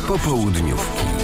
Popołudniówki.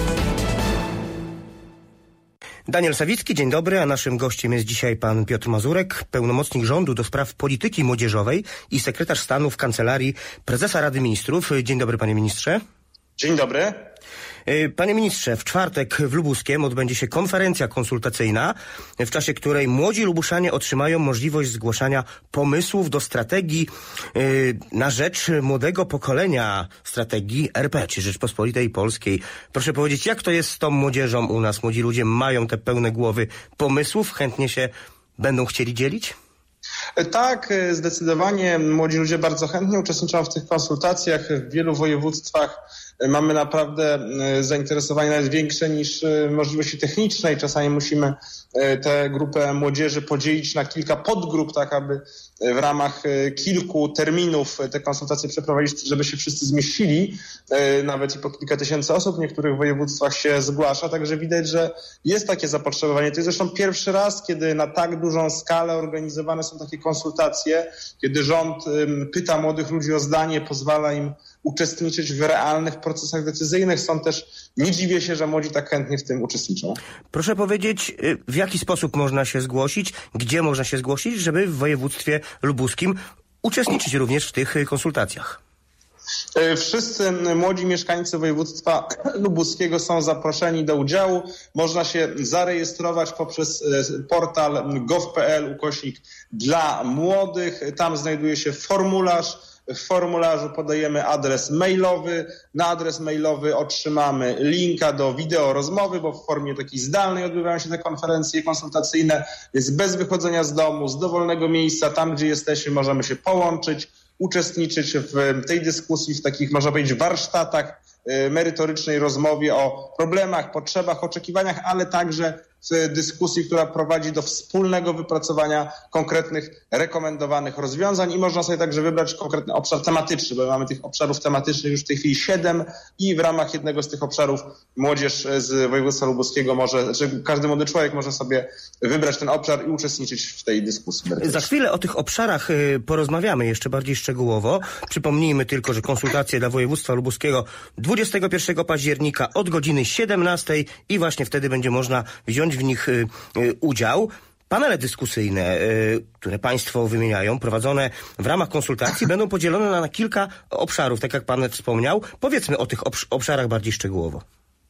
Daniel Sawicki, dzień dobry, a naszym gościem jest dzisiaj pan Piotr Mazurek, pełnomocnik rządu do spraw polityki młodzieżowej i sekretarz stanu w Kancelarii Prezesa Rady Ministrów. Dzień dobry, panie ministrze. Dzień dobry. Panie ministrze, w czwartek w Lubuskiem odbędzie się konferencja konsultacyjna, w czasie której młodzi lubuszanie otrzymają możliwość zgłaszania pomysłów do strategii na rzecz młodego pokolenia, strategii RP, czy Rzeczpospolitej Polskiej. Proszę powiedzieć, jak to jest z tą młodzieżą u nas? Młodzi ludzie mają te pełne głowy pomysłów, chętnie się będą chcieli dzielić? Tak, zdecydowanie. Młodzi ludzie bardzo chętnie uczestniczą w tych konsultacjach. W wielu województwach mamy naprawdę zainteresowanie nawet większe niż możliwości techniczne i czasami musimy tę grupę młodzieży podzielić na kilka podgrup, tak aby w ramach kilku terminów te konsultacje przeprowadzić, żeby się wszyscy zmieścili. Nawet i po kilka tysięcy osób w niektórych województwach się zgłasza, także widać, że jest takie zapotrzebowanie. To jest zresztą pierwszy raz, kiedy na tak dużą skalę organizowane są takie konsultacje, kiedy rząd pyta młodych ludzi o zdanie, pozwala im uczestniczyć w realnych procesach decyzyjnych. Stąd też nie dziwię się, że młodzi tak chętnie w tym uczestniczą. Proszę powiedzieć, w jaki sposób można się zgłosić, gdzie można się zgłosić, żeby w województwie lubuskim uczestniczyć również w tych konsultacjach? Wszyscy młodzi mieszkańcy województwa lubuskiego są zaproszeni do udziału. Można się zarejestrować poprzez portal gov.pl/dla młodych. Tam znajduje się formularz. W formularzu podajemy adres mailowy. Na adres mailowy otrzymamy linka do wideo rozmowy, bo w formie takiej zdalnej odbywają się te konferencje konsultacyjne. Jest bez wychodzenia z domu, z dowolnego miejsca. Tam, gdzie jesteśmy, możemy się połączyć, uczestniczyć w tej dyskusji, w takich, można powiedzieć, warsztatach, merytorycznej rozmowie o problemach, potrzebach, oczekiwaniach, ale także w dyskusji, która prowadzi do wspólnego wypracowania konkretnych, rekomendowanych rozwiązań i można sobie także wybrać konkretny obszar tematyczny, bo mamy tych obszarów tematycznych już w tej chwili 7 i w ramach jednego z tych obszarów młodzież z województwa lubuskiego może, czy każdy młody człowiek może sobie wybrać ten obszar i uczestniczyć w tej dyskusji. Za chwilę o tych obszarach porozmawiamy jeszcze bardziej szczegółowo. Przypomnijmy tylko, że konsultacje dla województwa lubuskiego 21 października od godziny 17 i właśnie wtedy będzie można wziąć w nich udział. Panele dyskusyjne, które państwo wymieniają, prowadzone w ramach konsultacji, będą podzielone na kilka obszarów, tak jak pan wspomniał. Powiedzmy o tych obszarach bardziej szczegółowo.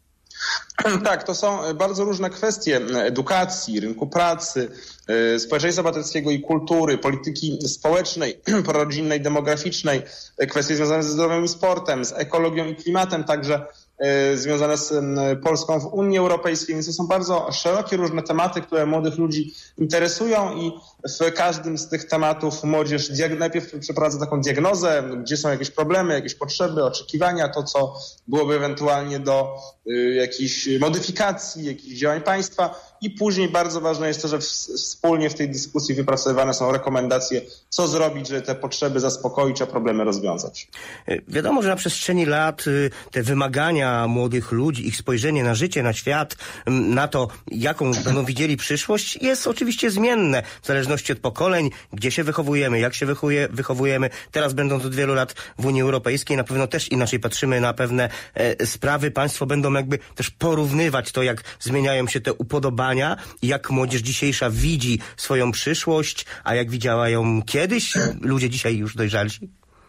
Tak, to są bardzo różne kwestie edukacji, rynku pracy, społeczeństwa obywatelskiego i kultury, polityki społecznej, prorodzinnej, demograficznej, kwestie związane ze zdrowiem i sportem, z ekologią i klimatem, także związane z Polską w Unii Europejskiej, więc to są bardzo szerokie, różne tematy, które młodych ludzi interesują i w każdym z tych tematów młodzież najpierw przeprowadza taką diagnozę, gdzie są jakieś problemy, jakieś potrzeby, oczekiwania, to co byłoby ewentualnie do jakichś modyfikacji, jakichś działań państwa i później bardzo ważne jest to, że wspólnie w tej dyskusji wypracowywane są rekomendacje, co zrobić, żeby te potrzeby zaspokoić, a problemy rozwiązać. Wiadomo, że na przestrzeni lat te wymagania młodych ludzi, ich spojrzenie na życie, na świat, na to, jaką będą widzieli przyszłość, jest oczywiście zmienne w zależności od pokoleń, gdzie się wychowujemy, jak się wychowujemy. Teraz będąc od wielu lat w Unii Europejskiej, na pewno też inaczej patrzymy na pewne sprawy. Państwo będą jakby też porównywać to, jak zmieniają się te upodobania, jak młodzież dzisiejsza widzi swoją przyszłość, a jak widziała ją kiedyś, ludzie dzisiaj już dojrzalsi?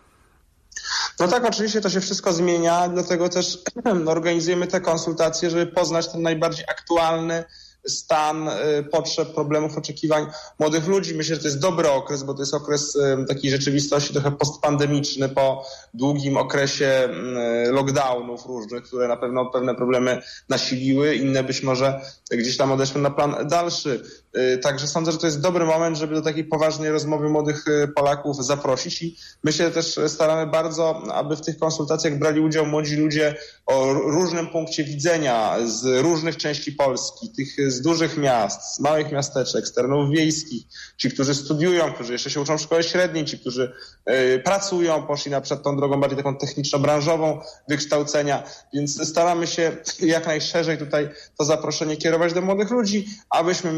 No tak, oczywiście to się wszystko zmienia, dlatego też organizujemy te konsultacje, żeby poznać ten najbardziej aktualny stan potrzeb, problemów, oczekiwań młodych ludzi. Myślę, że to jest dobry okres, bo to jest okres takiej rzeczywistości trochę postpandemiczny po długim okresie lockdownów różnych, które na pewno pewne problemy nasiliły, inne być może gdzieś tam odeszły na plan dalszy. Także sądzę, że to jest dobry moment, żeby do takiej poważnej rozmowy młodych Polaków zaprosić i myślę, że też staramy bardzo, aby w tych konsultacjach brali udział młodzi ludzie o różnym punkcie widzenia z różnych części Polski, tych z dużych miast, z małych miasteczek, z terenów wiejskich, ci, którzy studiują, którzy jeszcze się uczą w szkole średniej, ci, którzy pracują, poszli na przykład tą drogą bardziej taką techniczno-branżową wykształcenia, więc staramy się jak najszerzej tutaj to zaproszenie kierować do młodych ludzi, abyśmy mieli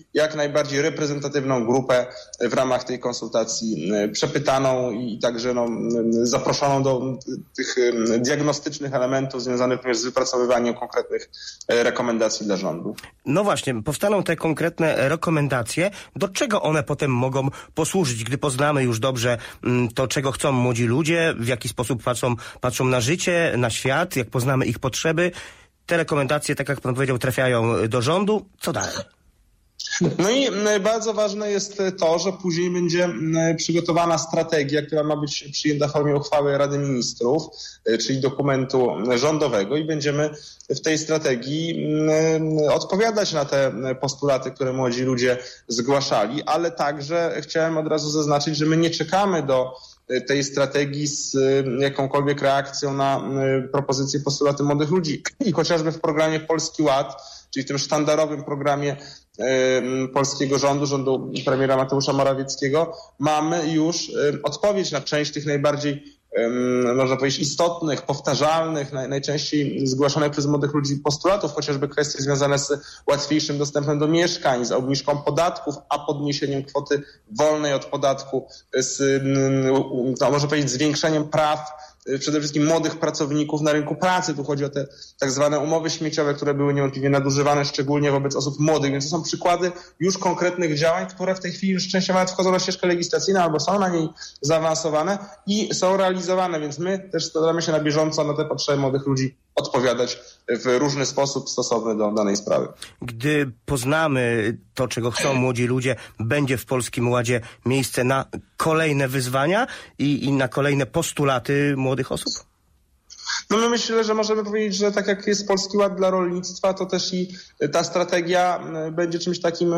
jak najbardziej reprezentatywną grupę w ramach tej konsultacji przepytaną i także zaproszoną do tych diagnostycznych elementów związanych również z wypracowywaniem konkretnych rekomendacji dla rządu. No właśnie, powstaną te konkretne rekomendacje. Do czego one potem mogą posłużyć, gdy poznamy już dobrze to, czego chcą młodzi ludzie, w jaki sposób patrzą na życie, na świat, jak poznamy ich potrzeby. Te rekomendacje, tak jak pan powiedział, trafiają do rządu. Co dalej? No i bardzo ważne jest to, że później będzie przygotowana strategia, która ma być przyjęta w formie uchwały Rady Ministrów, czyli dokumentu rządowego i będziemy w tej strategii odpowiadać na te postulaty, które młodzi ludzie zgłaszali, ale także chciałem od razu zaznaczyć, że my nie czekamy do tej strategii z jakąkolwiek reakcją na propozycje, postulaty młodych ludzi. I chociażby w programie Polski Ład, czyli w tym sztandarowym programie polskiego rządu premiera Mateusza Morawieckiego, mamy już odpowiedź na część tych najbardziej, można powiedzieć, istotnych, powtarzalnych, najczęściej zgłaszanych przez młodych ludzi postulatów, chociażby kwestie związane z łatwiejszym dostępem do mieszkań, z obniżką podatków, a podniesieniem kwoty wolnej od podatku, można powiedzieć, zwiększeniem praw przede wszystkim młodych pracowników na rynku pracy. Tu chodzi o te tak zwane umowy śmieciowe, które były niewątpliwie nadużywane, szczególnie wobec osób młodych. Więc to są przykłady już konkretnych działań, które w tej chwili już częściowo nawet wchodzą na ścieżkę legislacyjną albo są na niej zaawansowane i są realizowane. Więc my też staramy się na bieżąco na te potrzeby młodych ludzi odpowiadać w różny sposób stosowny do danej sprawy. Gdy poznamy to, czego chcą młodzi ludzie, będzie w Polskim Ładzie miejsce na kolejne wyzwania i na kolejne postulaty młodych osób? No my myślę, że możemy powiedzieć, że tak jak jest Polski Ład dla rolnictwa, to też i ta strategia będzie czymś takim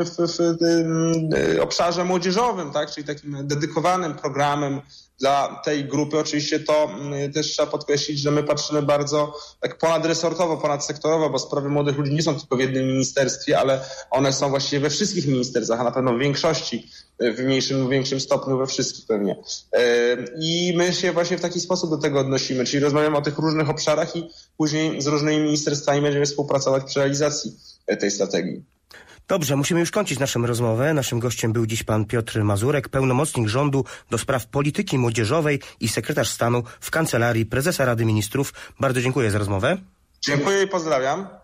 w obszarze młodzieżowym, tak? Czyli takim dedykowanym programem dla tej grupy. Oczywiście to też trzeba podkreślić, że my patrzymy bardzo tak ponadresortowo, ponadsektorowo, bo sprawy młodych ludzi nie są tylko w jednym ministerstwie, ale one są właściwie we wszystkich ministerstwach, a na pewno w większości, w mniejszym lub większym stopniu we wszystkich pewnie. I my się właśnie w taki sposób do tego odnosimy, czyli rozmawiamy o tych różnych obszarach i później z różnymi ministerstwami będziemy współpracować przy realizacji tej strategii. Dobrze, musimy już kończyć naszą rozmowę. Naszym gościem był dziś pan Piotr Mazurek, pełnomocnik rządu do spraw polityki młodzieżowej i sekretarz stanu w Kancelarii Prezesa Rady Ministrów. Bardzo dziękuję za rozmowę. Dziękuję i pozdrawiam.